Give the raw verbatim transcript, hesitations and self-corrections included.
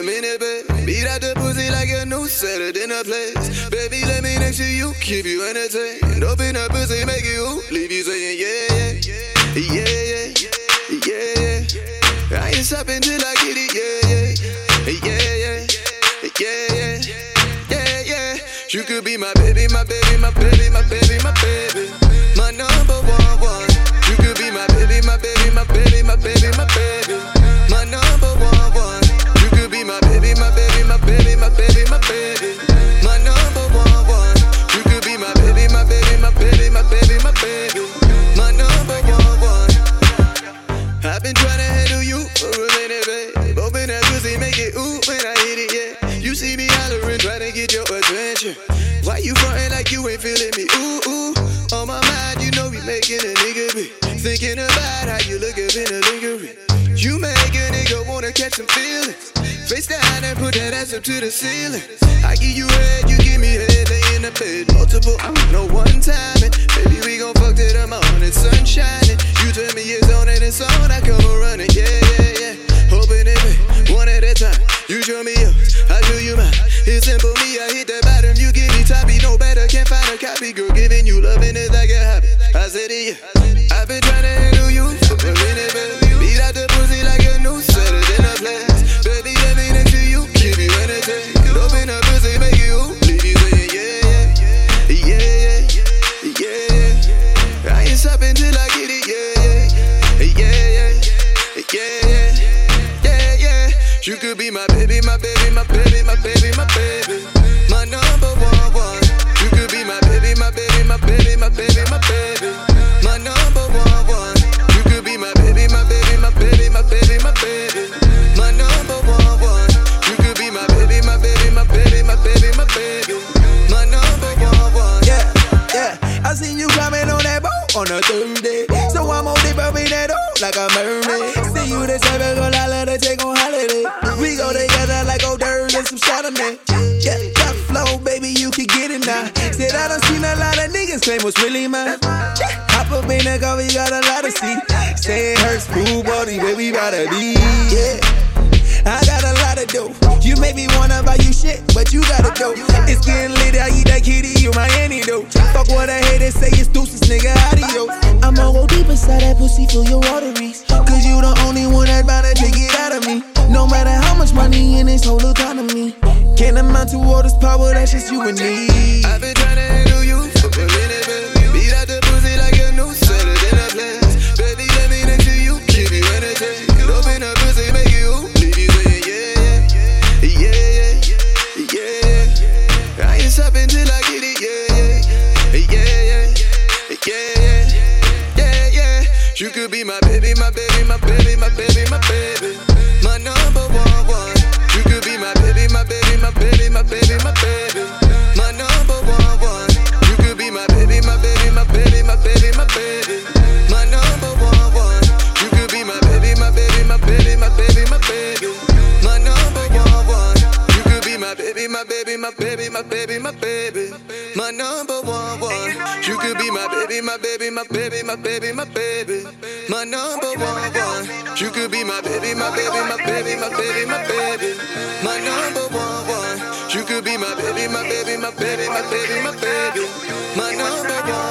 a minute, babe. Beat out the pussy like a new set of dinner plates. Baby, let me next to you, keep you entertained. Open up pussy, make you leave you saying yeah, yeah, yeah, yeah, yeah, yeah. I ain't stopping till I get it, yeah, yeah, yeah, yeah, yeah, yeah, yeah, yeah. You could be my baby, my baby, my baby, my baby, my baby, my number one one. You could be my baby, my baby, my baby, my baby, my baby, my number one one. You could be my baby, my baby, my baby, my baby, my baby, my number one one. You could be my baby, my baby, my baby, my baby, my baby, my number one one. I've been trying to handle you for a minute, babe. Open that pussy, make it ooh when I hit it, yeah. You see me hollering, trying to get your attention. Why you frontin' like you ain't feeling me? Ooh, ooh. On my mind, you know we making a nigga be thinking about how you look up in a lingerie. You make a nigga wanna catch some feelings. Face down and put that ass up to the ceiling. I give you head, you give me head, lay in the bed. Multiple, I'm no one time. And baby, we gon' fuck till the morning, sun shining. You tell me it's on and it's on, I come running, yeah, yeah, yeah. Hoping it be one at a time. You show me yours, I show you mine. It's simple, me, I hit the bottom, you give me top, no better, can't find a copy. Girl, giving you loving is like a hobby. I said it, yeah. I've been trying to handle you for a minute, baby. Beat out the pussy like a new set of dinner plans. Baby, let me next to you, keep you entertained. Open up pussy, make you leave you saying yeah, yeah, yeah, yeah, yeah, yeah. I ain't stopping till I get it, yeah, yeah, yeah, yeah, yeah, yeah, yeah. You could be my baby, my baby, my baby, my baby, my baby, my number one one. You could be my baby, my baby, my baby, my baby, my baby, my number one one. You could be my baby, my baby, my baby, my baby, my baby, my number one one. You could be my baby, my baby, my baby, my baby, my baby, my number one one. Yeah, yeah. I seen you climbing on that boat on a Thursday, so I'm on deep up in that old like a mermaid. See you the type of girl I let her take on holiday. We go together like old dirt and some Chardonnay. Yeah, that flow, baby, you can get it now. Said I done seen a lot of niggas claim what's really mine. Hop up in the car, we got a lot to see. Say it hurts, cool body, where we gotta be. Yeah, I got a lot of dough. You make me wanna buy you shit, but you gotta go. It's getting lit, I eat that kitty, you my antidote. Fuck what I hate, they say it's deuces, nigga, adios. I'ma go deep inside that pussy, fill your arteries. Cause you the only one that bout to take it out of me. No matter how much money in this whole economy, can't amount to all this power, that's just you and me. I've been trying to handle you for a minute, baby. Beat out the pussy like a new set of dinner plans. Baby, let me next to you, keep you entertained. Open up pussy, make you leave you saying yeah, yeah, yeah, yeah, yeah. I ain't stopping till I get it, yeah, yeah, yeah, yeah, yeah, yeah, yeah. You could be my baby, my baby, my baby, my baby, my baby, my number one one. You could be my baby, my baby, my baby, my baby, my baby, my number one one. You could be my baby, my baby, my baby, my baby, my baby, my number one one. You could be my baby, my baby, my baby, my baby, my baby, my number one one. You could be my baby, my baby, my baby, my baby, my baby, my number one one. You could be my baby, my baby, my baby, my baby, my baby, my number one one. You could be my baby, my baby, my baby, my baby, my baby, my number one one. You could be my baby, my baby, my baby, my baby, my baby, my number one.